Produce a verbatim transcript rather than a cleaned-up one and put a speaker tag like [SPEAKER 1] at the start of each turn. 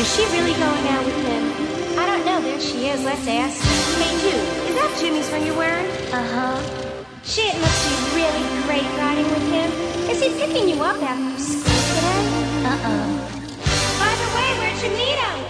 [SPEAKER 1] Is she really going out with him?
[SPEAKER 2] I don't know. There she is. Let's ask.
[SPEAKER 1] Hey, you. Is that Jimmy's ring you're wearing?
[SPEAKER 2] Uh-huh. Shit, must be really great riding with him. Is he picking you up after school today?
[SPEAKER 1] Uh-uh. By the way, where'd you meet him?